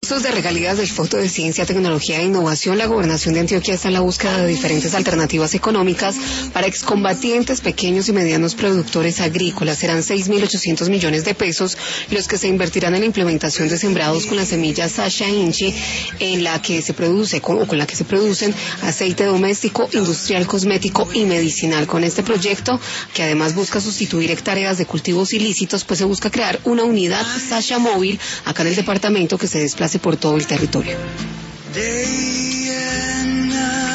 proyectos de regalías del Fondo de Ciencia, Tecnología e Innovación, la Gobernación de Antioquia está en la búsqueda de diferentes alternativas económicas para excombatientes, pequeños y medianos productores agrícolas. Serán 6.800 millones de pesos los que se invertirán en la implementación de sembrados con la semilla Sasha Inchi, en la que se produce, con la que se producen aceite doméstico, industrial, cosmético y medicinal. Con este proyecto, que además busca sustituir hectáreas de cultivos ilícitos, pues se busca crear una unidad Sasha móvil acá en el departamento que se desplace por todo el territorio.